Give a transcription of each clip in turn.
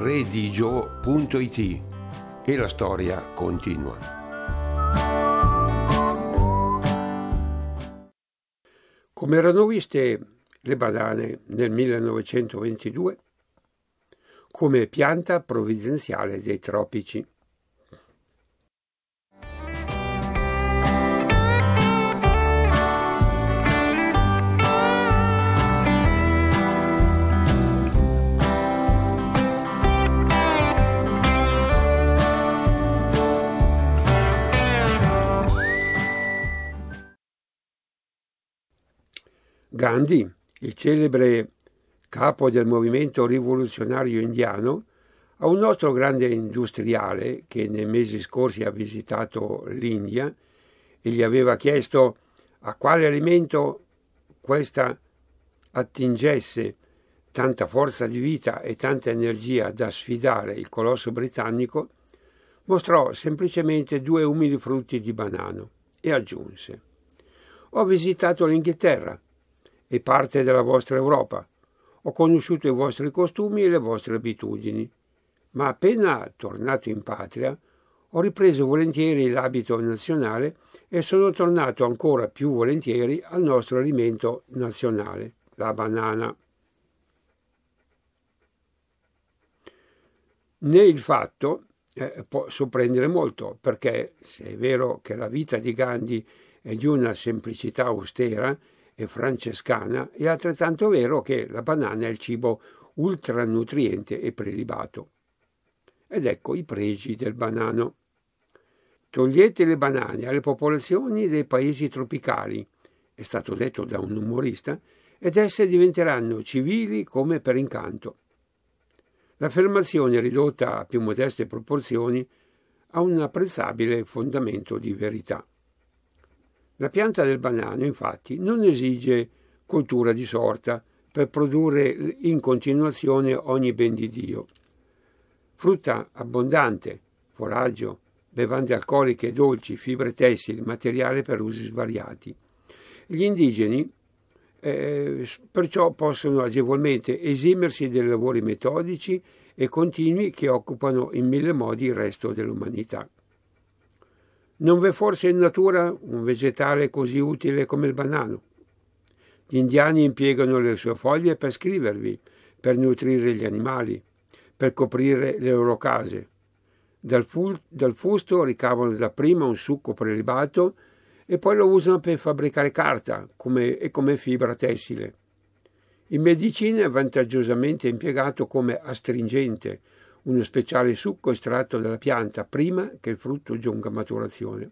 redigio.it e la storia continua. Come erano viste le banane nel 1922 come pianta provvidenziale dei tropici. Gandhi, il celebre capo del movimento rivoluzionario indiano, a un nostro grande industriale che nei mesi scorsi ha visitato l'India e gli aveva chiesto a quale alimento questa attingesse tanta forza di vita e tanta energia da sfidare il colosso britannico, mostrò semplicemente 2 umili frutti di banano e aggiunse: «Ho visitato l'Inghilterra e parte della vostra Europa. Ho conosciuto i vostri costumi e le vostre abitudini, ma appena tornato in patria ho ripreso volentieri l'abito nazionale e sono tornato ancora più volentieri al nostro alimento nazionale, la banana». Né il fatto può sorprendere molto, perché se è vero che la vita di Gandhi è di una semplicità austera e francescana, è altrettanto vero che la banana è il cibo ultranutriente e prelibato. Ed ecco i pregi del banano. Togliete le banane alle popolazioni dei paesi tropicali, è stato detto da un umorista, ed esse diventeranno civili come per incanto. L'affermazione, ridotta a più modeste proporzioni, ha un apprezzabile fondamento di verità. La pianta del banano, infatti, non esige coltura di sorta per produrre in continuazione ogni ben di Dio. Frutta abbondante, foraggio, bevande alcoliche dolci, fibre tessili, materiale per usi svariati. Gli indigeni perciò possono agevolmente esimersi dai lavori metodici e continui che occupano in 1000 modi il resto dell'umanità. Non v'è forse in natura un vegetale così utile come il banano? Gli indiani impiegano le sue foglie per scrivervi, per nutrire gli animali, per coprire le loro case. Dal fusto ricavano dapprima un succo prelibato e poi lo usano per fabbricare carta come fibra tessile. In medicina è vantaggiosamente impiegato come astringente, uno speciale succo estratto dalla pianta prima che il frutto giunga a maturazione.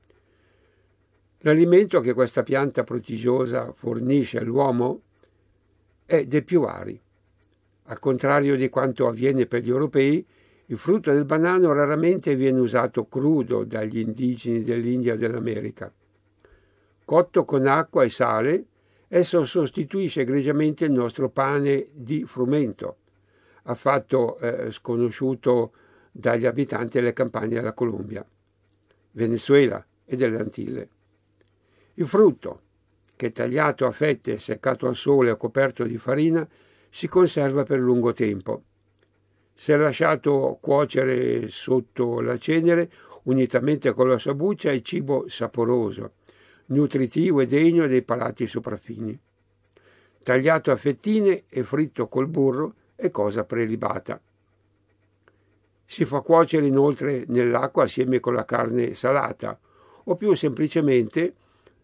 L'alimento che questa pianta prodigiosa fornisce all'uomo è dei più vari. Al contrario di quanto avviene per gli europei, il frutto del banano raramente viene usato crudo dagli indigeni dell'India e dell'America. Cotto con acqua e sale, esso sostituisce egregiamente il nostro pane di frumento, affatto sconosciuto dagli abitanti delle campagne della Colombia, Venezuela e delle Antille. Il frutto, che tagliato a fette, seccato al sole o coperto di farina, si conserva per lungo tempo. Se lasciato cuocere sotto la cenere, unitamente con la sua buccia, è cibo saporoso, nutritivo e degno dei palati sopraffini. Tagliato a fettine e fritto col burro è cosa prelibata. Si fa cuocere inoltre nell'acqua assieme con la carne salata o più semplicemente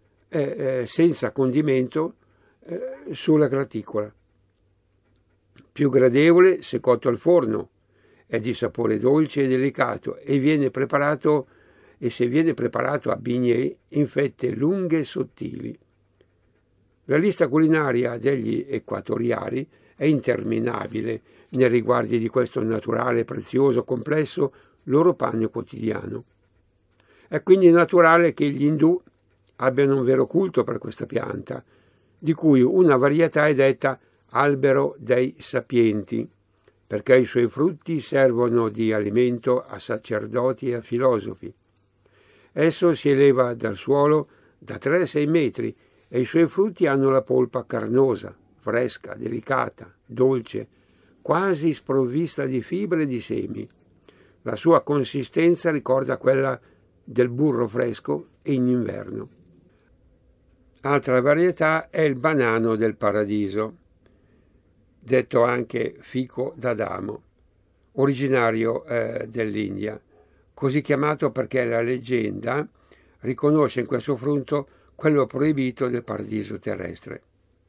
senza condimento sulla graticola. Più gradevole se cotto al forno, è di sapore dolce e delicato e se viene preparato a bignè in fette lunghe e sottili. La lista culinaria degli equatoriali è interminabile nei riguardi di questo naturale, prezioso, complesso loro pane quotidiano. È quindi naturale che gli indù abbiano un vero culto per questa pianta, di cui una varietà è detta albero dei sapienti, perché i suoi frutti servono di alimento a sacerdoti e a filosofi. Esso si eleva dal suolo da 3 a 6 metri e i suoi frutti hanno la polpa carnosa, fresca, delicata, dolce, quasi sprovvista di fibre e di semi. La sua consistenza ricorda quella del burro fresco in inverno. Altra varietà è il banano del paradiso, detto anche fico d'Adamo, originario dell'India, così chiamato perché la leggenda riconosce in questo frutto quello proibito del paradiso terrestre.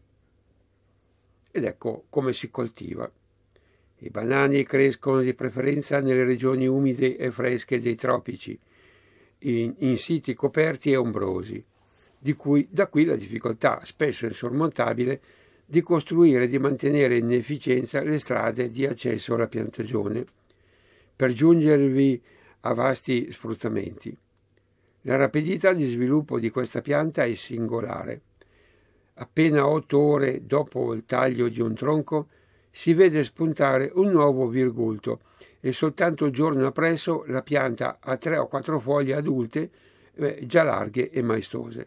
Ed ecco come si coltiva. I banani crescono di preferenza nelle regioni umide e fresche dei tropici, in siti coperti e ombrosi, da qui la difficoltà, spesso insormontabile, di costruire e di mantenere in efficienza le strade di accesso alla piantagione, per giungervi a vasti sfruttamenti. La rapidità di sviluppo di questa pianta è singolare. Appena 8 ore dopo il taglio di un tronco si vede spuntare un nuovo virgulto e soltanto il giorno appresso la pianta ha 3 o 4 foglie adulte già larghe e maestose.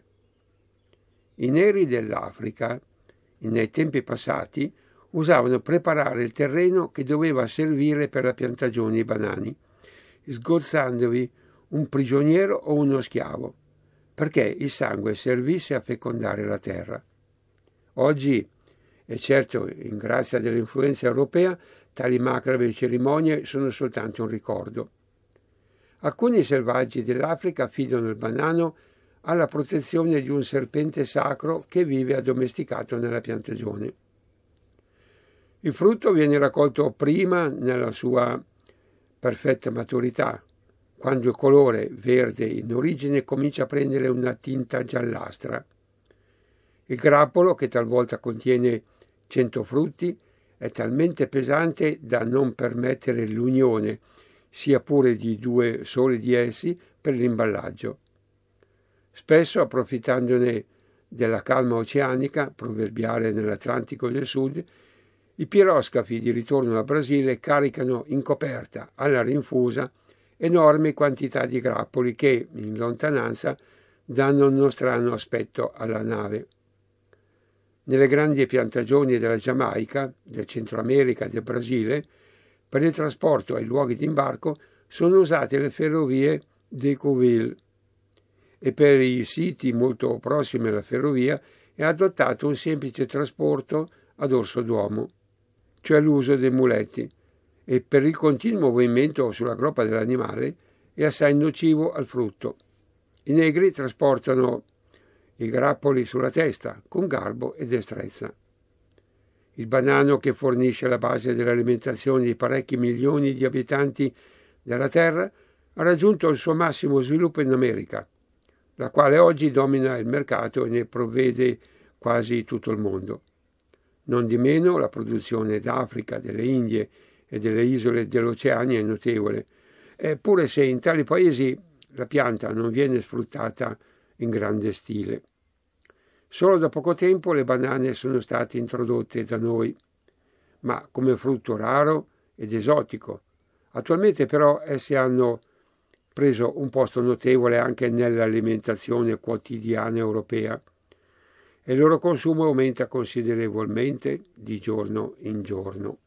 I neri dell'Africa, nei tempi passati, usavano preparare il terreno che doveva servire per la piantagione di banani, sgozzandovi un prigioniero o uno schiavo, perché il sangue servisse a fecondare la terra. Oggi, e certo in grazia dell'influenza europea, tali macabre cerimonie sono soltanto un ricordo. Alcuni selvaggi dell'Africa affidano il banano alla protezione di un serpente sacro che vive addomesticato nella piantagione. Il frutto viene raccolto prima nella sua perfetta maturità, quando il colore verde in origine comincia a prendere una tinta giallastra. Il grappolo, che talvolta contiene 100 frutti, è talmente pesante da non permettere l'unione, sia pure di 2 soli di essi, per l'imballaggio. Spesso, approfittandone della calma oceanica, proverbiale nell'Atlantico del Sud, i piroscafi di ritorno al Brasile caricano in coperta, alla rinfusa, enormi quantità di grappoli che, in lontananza, danno uno strano aspetto alla nave. Nelle grandi piantagioni della Giamaica, del Centro America e del Brasile, per il trasporto ai luoghi di imbarco sono usate le ferrovie Decauville e per i siti molto prossimi alla ferrovia è adottato un semplice trasporto a dorso d'uomo, cioè l'uso dei muletti, e per il continuo movimento sulla groppa dell'animale è assai nocivo al frutto. I negri trasportano i grappoli sulla testa con garbo e destrezza. Il banano, che fornisce la base dell'alimentazione di parecchi milioni di abitanti della Terra, ha raggiunto il suo massimo sviluppo in America, la quale oggi domina il mercato e ne provvede quasi tutto il mondo. Non di meno la produzione d'Africa, delle Indie e delle isole dell'Oceania è notevole, pure se in tali paesi la pianta non viene sfruttata in grande stile. Solo da poco tempo le banane sono state introdotte da noi, ma come frutto raro ed esotico. Attualmente però esse hanno preso un posto notevole anche nell'alimentazione quotidiana europea e il loro consumo aumenta considerevolmente di giorno in giorno.